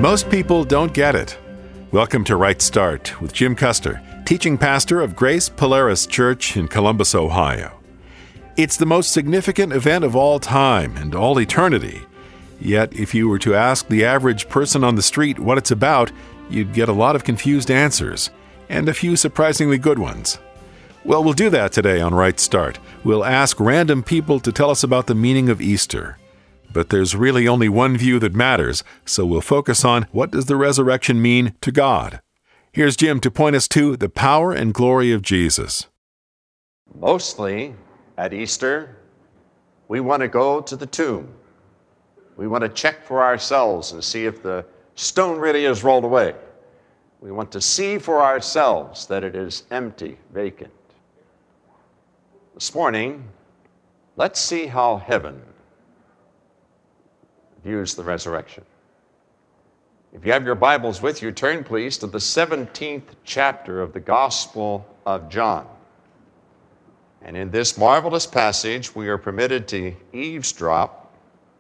Most people don't get it. Welcome to Right Start with Jim Custer, teaching pastor of Grace Polaris Church in Columbus, Ohio. It's the most significant event of all time and all eternity. Yet, if you were to ask the average person on the street what it's about, you'd get a lot of confused answers, and a few surprisingly good ones. Well, we'll do that today on Right Start. We'll ask random people to tell us about the meaning of Easter. But there's really only one view that matters, so we'll focus on what does the resurrection mean to God. Here's Jim to point us to the power and glory of Jesus. Mostly at Easter, we want to go to the tomb. We want to check for ourselves and see if the stone really is rolled away. We want to see for ourselves that it is empty, vacant. This morning, let's see how heaven views the resurrection. If you have your Bibles with you, turn please to the 17th chapter of the Gospel of John. And in this marvelous passage, we are permitted to eavesdrop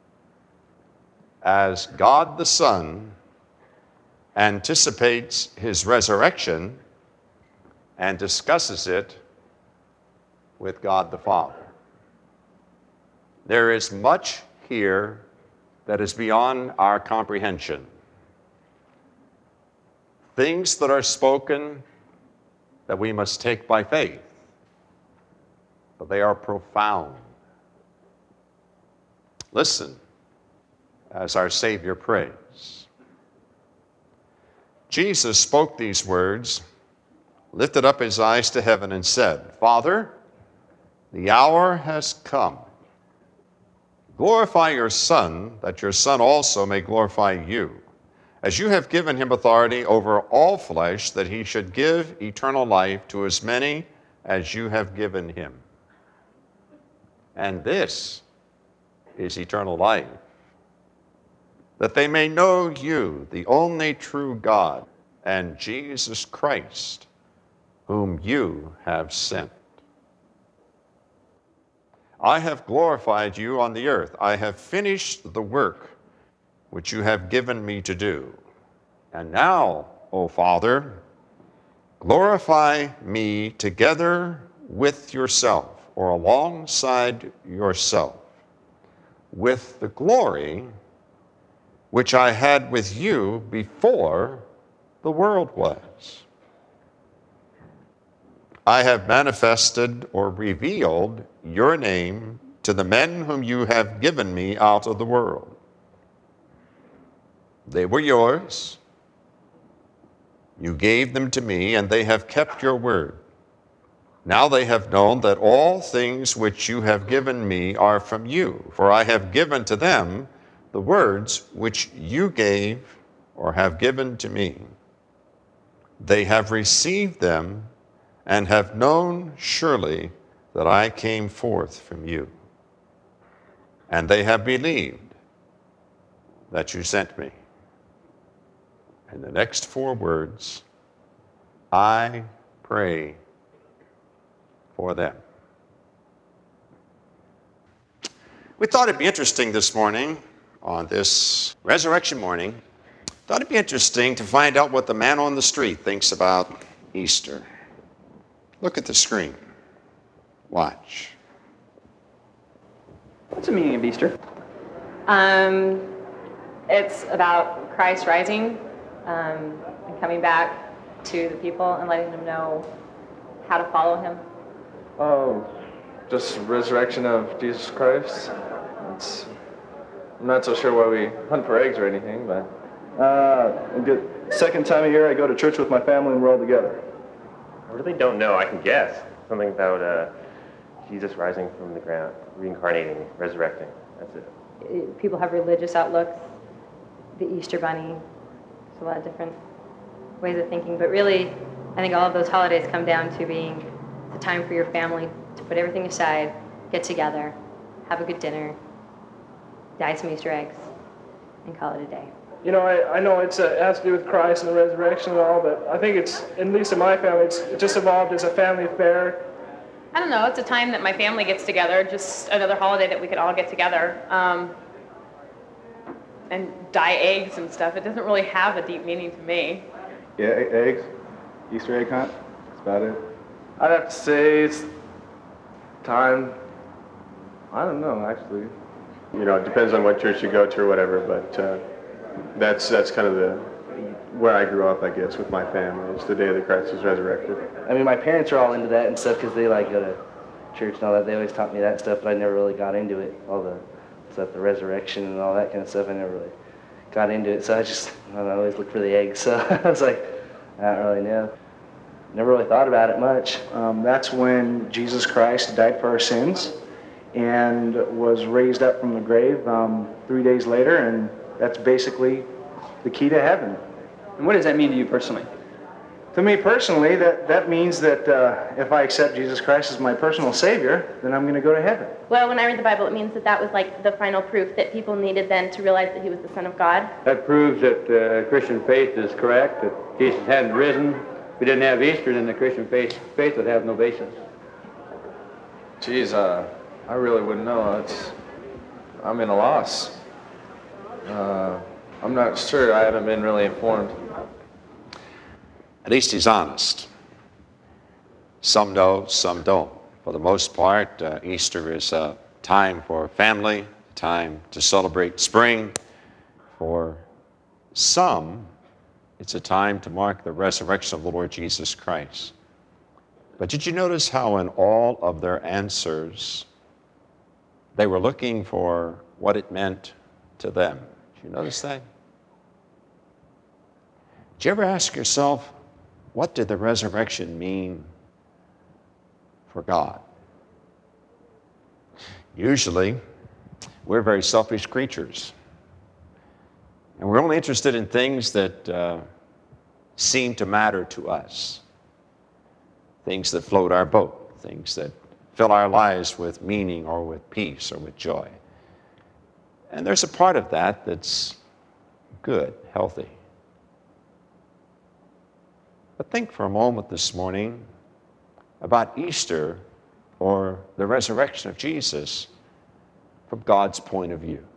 as God the Son anticipates his resurrection and discusses it with God the Father. There is much here that is beyond our comprehension. Things that are spoken that we must take by faith, but they are profound. Listen as our Savior prays. Jesus spoke these words, lifted up his eyes to heaven, and said, Father, the hour has come. Glorify your Son, that your Son also may glorify you, as you have given him authority over all flesh, that he should give eternal life to as many as you have given him. And this is eternal life, that they may know you, the only true God, and Jesus Christ, whom you have sent. I have glorified you on the earth. I have finished the work which you have given me to do. And now, O Father, glorify me together with yourself, or alongside yourself, with the glory which I had with you before the world was. I have manifested or revealed your name to the men whom you have given me out of the world. They were yours. You gave them to me, and they have kept your word. Now they have known that all things which you have given me are from you, for I have given to them the words which you gave or have given to me. They have received them and have known surely that I came forth from you. And they have believed that you sent me. And the next four words, I pray for them. We thought it'd be interesting this morning, on this resurrection morning, thought it'd be interesting to find out what the man on the street thinks about Easter. Look at the screen. Watch. What's the meaning of Easter? It's about Christ rising and coming back to the people and letting them know how to follow him. Oh, just resurrection of Jesus Christ. I'm not so sure why we hunt for eggs or anything, but... the second time a year I go to church with my family and we're all together. I really don't know. I can guess. Something about Jesus rising from the ground, reincarnating, resurrecting. That's it. People have religious outlooks, the Easter Bunny, there's a lot of different ways of thinking, but really, I think all of those holidays come down to being the time for your family to put everything aside, get together, have a good dinner, dye some Easter eggs, and call it a day. You know, I know it has to do with Christ and the resurrection and all, but I think it's, at least in my family, it just evolved as a family affair. I don't know, it's a time that my family gets together, just another holiday that we could all get together. and dye eggs and stuff. It doesn't really have a deep meaning to me. Yeah, eggs, Easter egg hunt, that's about it. I'd have to say it's time. I don't know, actually. You know, it depends on what church you go to or whatever, but that's kind of where I grew up, I guess, with my family. It's the day that Christ was resurrected. I mean, my parents are all into that and stuff because they like go to church and all that. They always taught me that stuff, but I never really got into it. All the stuff, the resurrection and all that kind of stuff, I never really got into it. So I don't know, I always look for the eggs. So I was like, I don't really know. Never really thought about it much. That's when Jesus Christ died for our sins and was raised up from the grave 3 days later, and that's basically the key to heaven. And what does that mean to you personally? To me personally, that means that if I accept Jesus Christ as my personal Savior, then I'm going to go to heaven. Well, when I read the Bible, it means that was like the final proof that people needed then to realize that he was the Son of God. That proves that the Christian faith is correct, that Jesus hadn't risen. If we didn't have Easter, then the Christian faith would have no basis. Geez, I really wouldn't know. I'm in a loss. I'm not sure. I haven't been really informed. At least he's honest. Some know, some don't. For the most part, Easter is a time for family, a time to celebrate spring. For some, it's a time to mark the resurrection of the Lord Jesus Christ. But did you notice how in all of their answers, they were looking for what it meant to them? Did you notice that? Did you ever ask yourself, what did the resurrection mean for God? Usually, we're very selfish creatures. And we're only interested in things that seem to matter to us. Things that float our boat, things that fill our lives with meaning or with peace or with joy. And there's a part of that that's good, healthy. But think for a moment this morning about Easter or the resurrection of Jesus from God's point of view.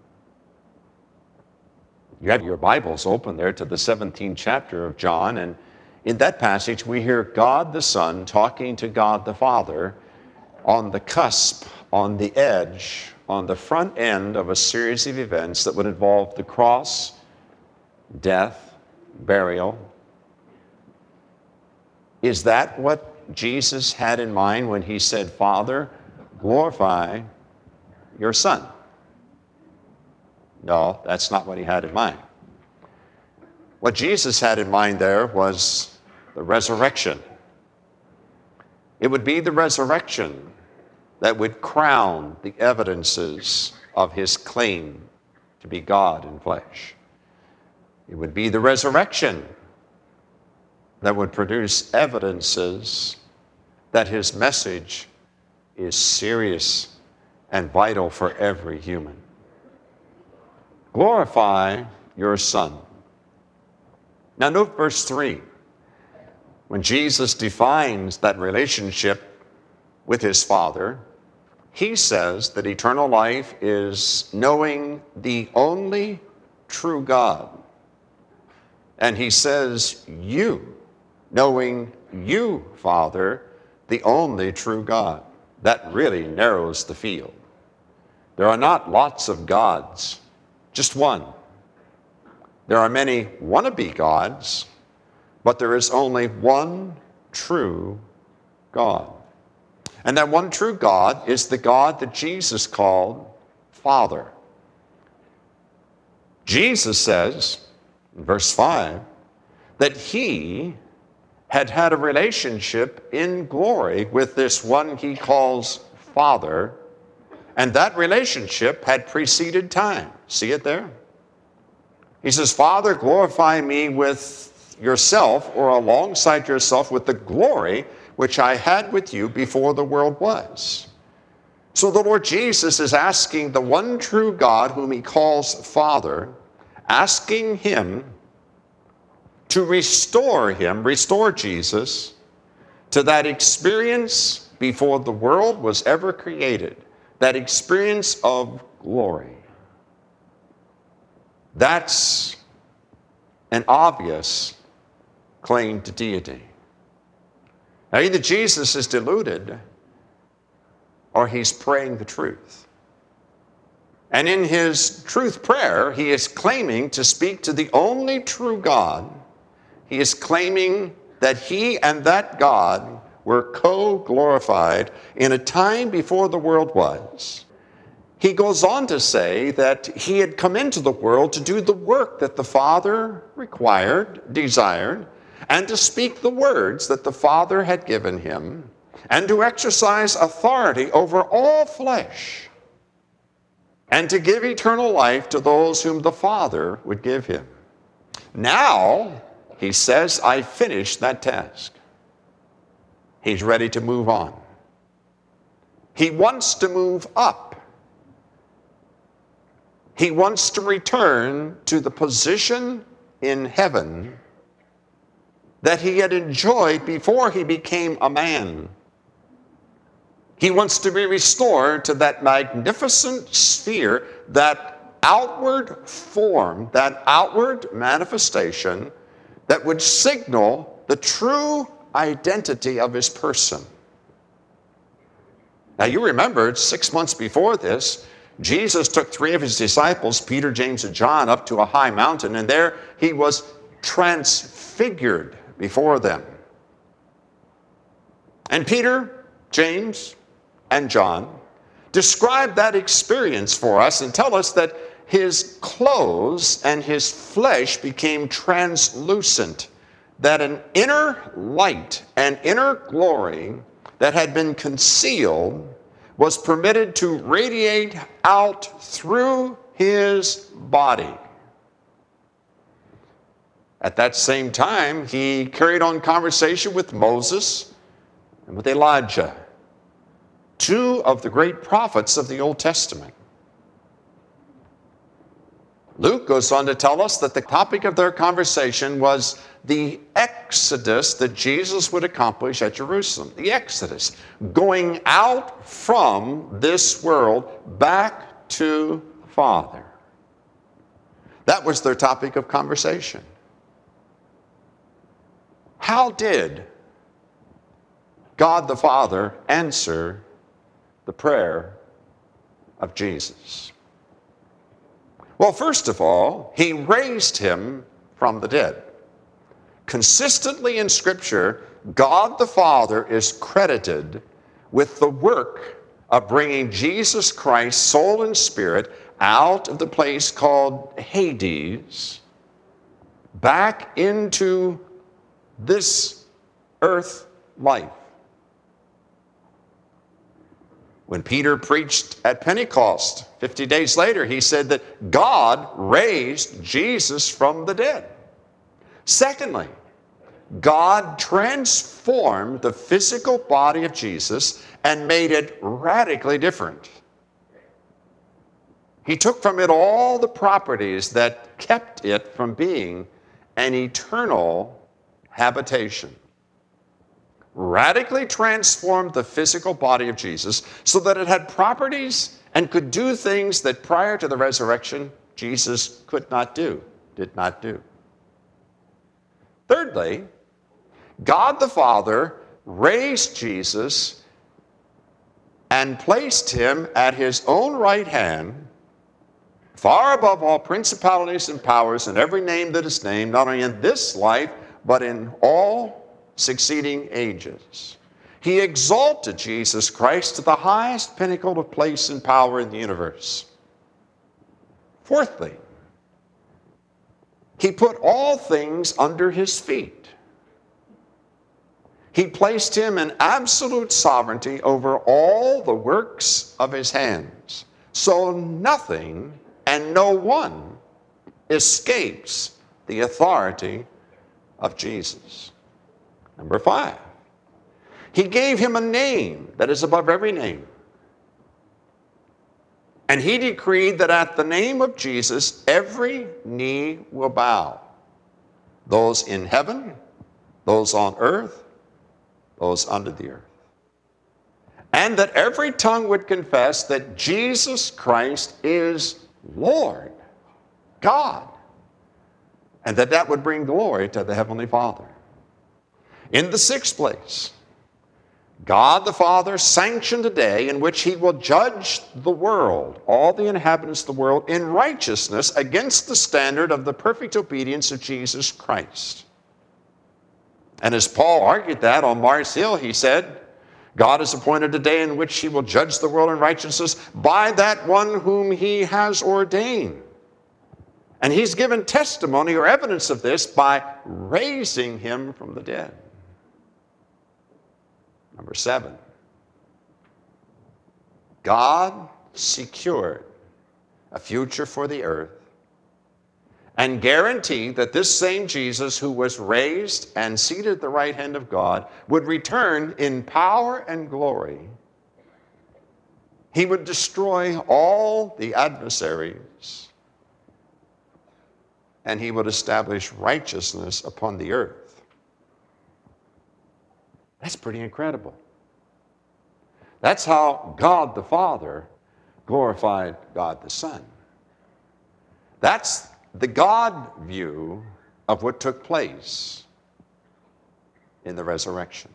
You have your Bibles open there to the 17th chapter of John, and in that passage we hear God the Son talking to God the Father on the cusp, on the edge, on the front end of a series of events that would involve the cross, death, burial. Is that what Jesus had in mind when he said, Father, glorify your Son? No, that's not what he had in mind. What Jesus had in mind there was the resurrection. It would be the resurrection that would crown the evidences of his claim to be God in flesh. It would be the resurrection that would produce evidences that his message is serious and vital for every human. Glorify your Son. Now note verse 3. When Jesus defines that relationship with his Father, he says that eternal life is knowing the only true God. And he says, you, knowing you, Father, the only true God. That really narrows the field. There are not lots of gods, just one. There are many wannabe gods, but there is only one true God. And that one true God is the God that Jesus called Father. Jesus says, in verse 5, that he had had a relationship in glory with this one he calls Father, and that relationship had preceded time. See it there? He says, Father, glorify me with yourself, or alongside yourself, with the glory which I had with you before the world was. So the Lord Jesus is asking the one true God, whom he calls Father, asking him to restore Jesus, to that experience before the world was ever created, that experience of glory. That's an obvious claim to deity. Now, either Jesus is deluded or he's praying the truth. And in his truth prayer, he is claiming to speak to the only true God. He is claiming that he and that God were co-glorified in a time before the world was. He goes on to say that he had come into the world to do the work that the Father required, desired, and to speak the words that the Father had given him, and to exercise authority over all flesh, and to give eternal life to those whom the Father would give him. Now, he says, I finished that task. He's ready to move on. He wants to move up. He wants to return to the position in heaven that he had enjoyed before he became a man. He wants to be restored to that magnificent sphere, that outward form, that outward manifestation that would signal the true identity of his person. Now you remember 6 months before this, Jesus took 3 of his disciples, Peter, James, and John, up to a high mountain, and there he was transfigured before them. And Peter, James, and John describe that experience for us and tell us that his clothes and his flesh became translucent, that an inner light and inner glory that had been concealed was permitted to radiate out through his body. At that same time, he carried on conversation with Moses and with Elijah, 2 of the great prophets of the Old Testament. Luke goes on to tell us that the topic of their conversation was the exodus that Jesus would accomplish at Jerusalem. The exodus, going out from this world back to the Father. That was their topic of conversation. How did God the Father answer the prayer of Jesus? Well, first of all, he raised him from the dead. Consistently in Scripture, God the Father is credited with the work of bringing Jesus Christ, soul and spirit, out of the place called Hades, back into this earth life. When Peter preached at Pentecost 50 days later, he said that God raised Jesus from the dead. Secondly, God transformed the physical body of Jesus and made it radically different. He took from it all the properties that kept it from being an eternal habitation. Radically transformed the physical body of Jesus so that it had properties and could do things that prior to the resurrection Jesus could not do, did not do. Thirdly, God the Father raised Jesus and placed him at his own right hand, far above all principalities and powers and every name that is named, not only in this life, but in all succeeding ages. He exalted Jesus Christ to the highest pinnacle of place and power in the universe. Fourthly, he put all things under his feet. He placed him in absolute sovereignty over all the works of his hands. So nothing and no one escapes the authority of Jesus. Number 5, he gave him a name that is above every name. And he decreed that at the name of Jesus, every knee will bow. Those in heaven, those on earth, those under the earth. And that every tongue would confess that Jesus Christ is Lord, God, and that would bring glory to the Heavenly Father. In the sixth place, God the Father sanctioned a day in which he will judge the world, all the inhabitants of the world, in righteousness against the standard of the perfect obedience of Jesus Christ. And as Paul argued that on Mars Hill, he said, God has appointed a day in which he will judge the world in righteousness by that one whom he has ordained. And he's given testimony or evidence of this by raising him from the dead. Number 7, God secured a future for the earth and guaranteed that this same Jesus who was raised and seated at the right hand of God would return in power and glory. He would destroy all the adversaries and he would establish righteousness upon the earth. That's pretty incredible. That's how God the Father glorified God the Son. That's the God view of what took place in the resurrection.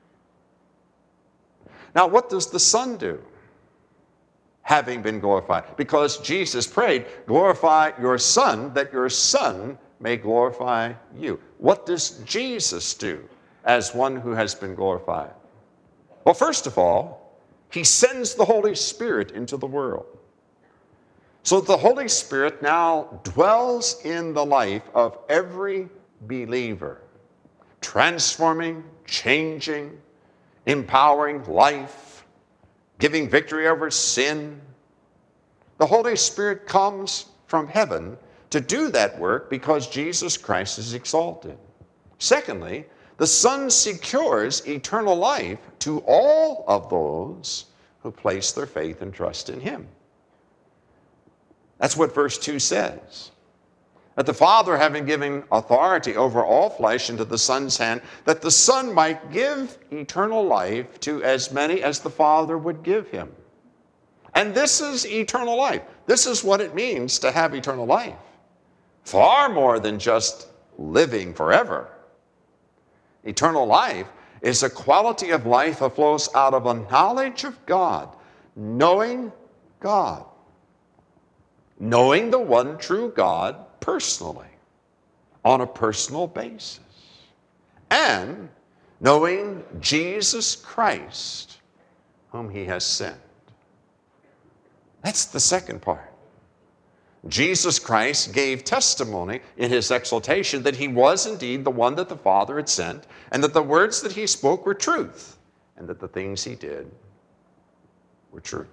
Now, what does the Son do, having been glorified? Because Jesus prayed, glorify your Son, that your Son may glorify you. What does Jesus do as one who has been glorified? Well, first of all, he sends the Holy Spirit into the world. So the Holy Spirit now dwells in the life of every believer, transforming, changing, empowering life, giving victory over sin. The Holy Spirit comes from heaven to do that work because Jesus Christ is exalted. Secondly, the Son secures eternal life to all of those who place their faith and trust in him. That's what verse 2 says. That the Father, having given authority over all flesh into the Son's hand, that the Son might give eternal life to as many as the Father would give him. And this is eternal life. This is what it means to have eternal life. Far more than just living forever. Eternal life is a quality of life that flows out of a knowledge of God, knowing God, knowing the one true God personally, on a personal basis, and knowing Jesus Christ, whom he has sent. That's the second part. Jesus Christ gave testimony in his exaltation that he was indeed the one that the Father had sent, and that the words that he spoke were truth, and that the things he did were true.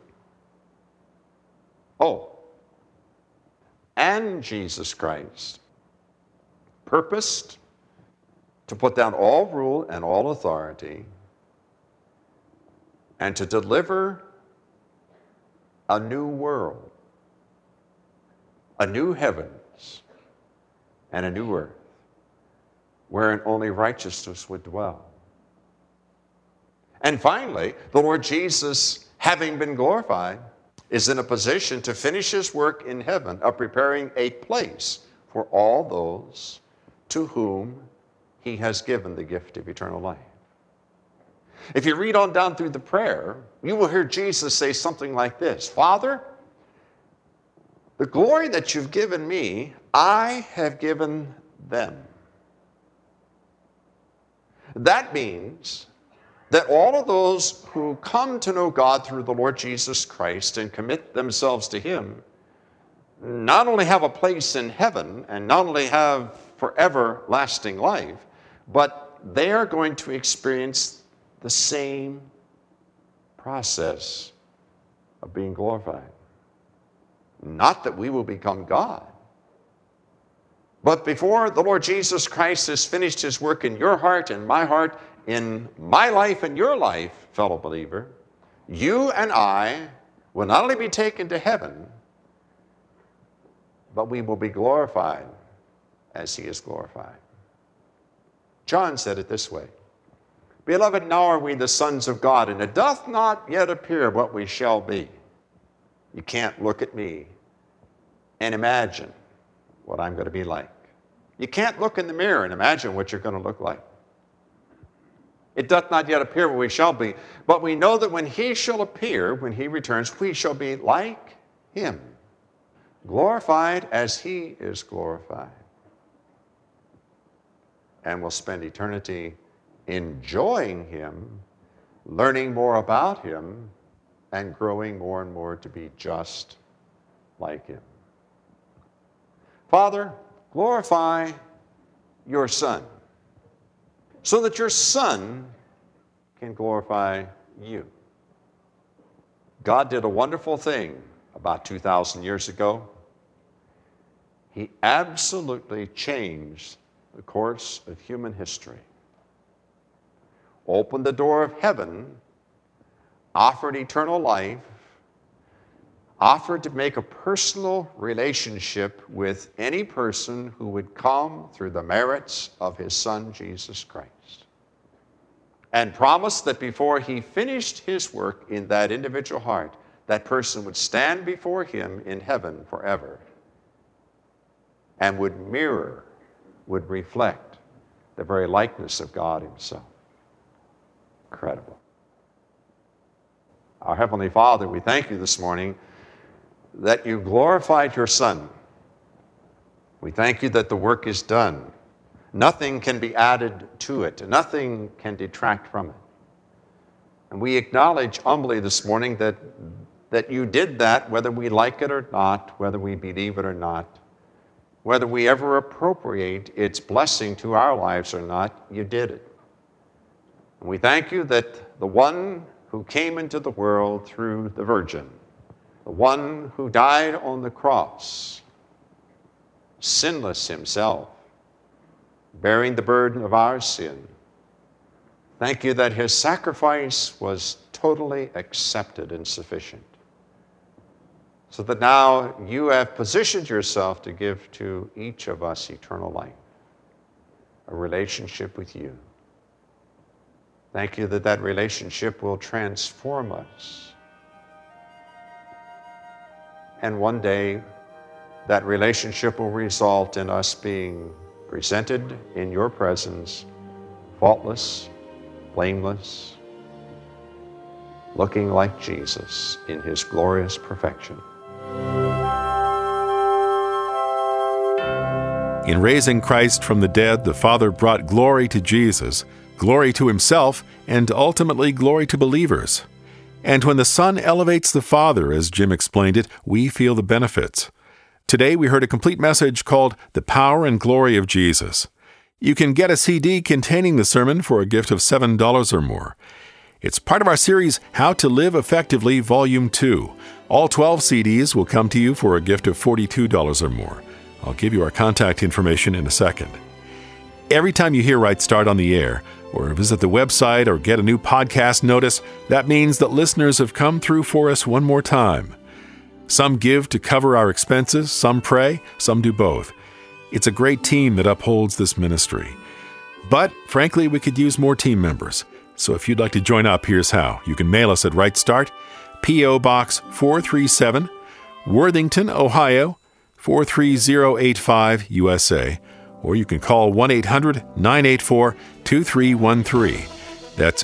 Oh, and Jesus Christ purposed to put down all rule and all authority and to deliver a new world, a new heavens and a new earth, wherein only righteousness would dwell. And finally, the Lord Jesus, having been glorified, is in a position to finish his work in heaven of preparing a place for all those to whom he has given the gift of eternal life. If you read on down through the prayer, you will hear Jesus say something like this: Father, the glory that you've given me, I have given them. That means that all of those who come to know God through the Lord Jesus Christ and commit themselves to him not only have a place in heaven and not only have forever lasting life, but they are going to experience the same process of being glorified. Not that we will become God, but before the Lord Jesus Christ has finished his work in your heart and my heart, in my life and your life, fellow believer, you and I will not only be taken to heaven, but we will be glorified as he is glorified. John said it this way: Beloved, now are we the sons of God, and it doth not yet appear what we shall be. You can't look at me and imagine what I'm going to be like. You can't look in the mirror and imagine what you're going to look like. It doth not yet appear what we shall be, but we know that when he shall appear, when he returns, we shall be like him, glorified as he is glorified. And we'll spend eternity enjoying him, learning more about him, and growing more and more to be just like him. Father, glorify your Son, so that your Son can glorify you. God did a wonderful thing about 2,000 years ago. He absolutely changed the course of human history. Opened the door of heaven, offered eternal life, offered to make a personal relationship with any person who would come through the merits of his Son, Jesus Christ. And promised that before he finished his work in that individual heart, that person would stand before him in heaven forever and would mirror, would reflect the very likeness of God himself. Incredible. Our Heavenly Father, we thank you this morning that you glorified your Son. We thank you that the work is done. Nothing can be added to it. Nothing can detract from it. And we acknowledge humbly this morning that you did that, whether we like it or not, whether we believe it or not, whether we ever appropriate its blessing to our lives or not, you did it. And we thank you that the one who came into the world through the Virgin, the one who died on the cross, sinless himself, bearing the burden of our sin. Thank you that his sacrifice was totally accepted and sufficient. So that now you have positioned yourself to give to each of us eternal life, a relationship with you. Thank you that that relationship will transform us. And one day, that relationship will result in us being presented in your presence, faultless, blameless, looking like Jesus in his glorious perfection. In raising Christ from the dead, the Father brought glory to Jesus, glory to himself, and ultimately glory to believers. And when the Son elevates the Father, as Jim explained it, we feel the benefits. Today we heard a complete message called The Power and Glory of Jesus. You can get a CD containing the sermon for a gift of $7 or more. It's part of our series, How to Live Effectively, Volume 2. All 12 CDs will come to you for a gift of $42 or more. I'll give you our contact information in a second. Every time you hear Right Start on the air, or visit the website or get a new podcast notice, that means that listeners have come through for us one more time. Some give to cover our expenses, some pray, some do both. It's a great team that upholds this ministry. But, frankly, we could use more team members. So if you'd like to join up, here's how. You can mail us at Right Start, P.O. Box 437, Worthington, Ohio, 43085, USA. Or you can call 1-800-984-2313. That's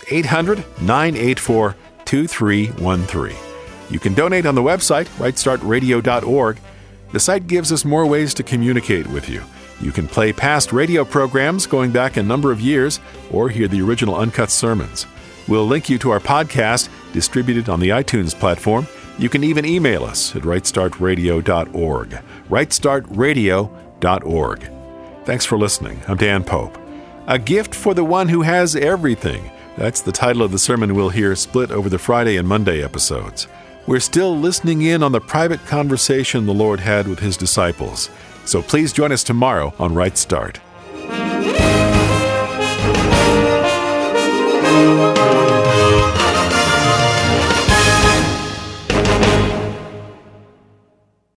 800-984-2313. You can donate on the website, rightstartradio.org. The site gives us more ways to communicate with you. You can play past radio programs going back a number of years, or hear the original uncut sermons. We'll link you to our podcast, distributed on the iTunes platform. You can even email us at rightstartradio.org. rightstartradio.org. Thanks for listening. I'm Dan Pope. A gift for the one who has everything. That's the title of the sermon we'll hear split over the Friday and Monday episodes. We're still listening in on the private conversation the Lord had with his disciples. So please join us tomorrow on Right Start.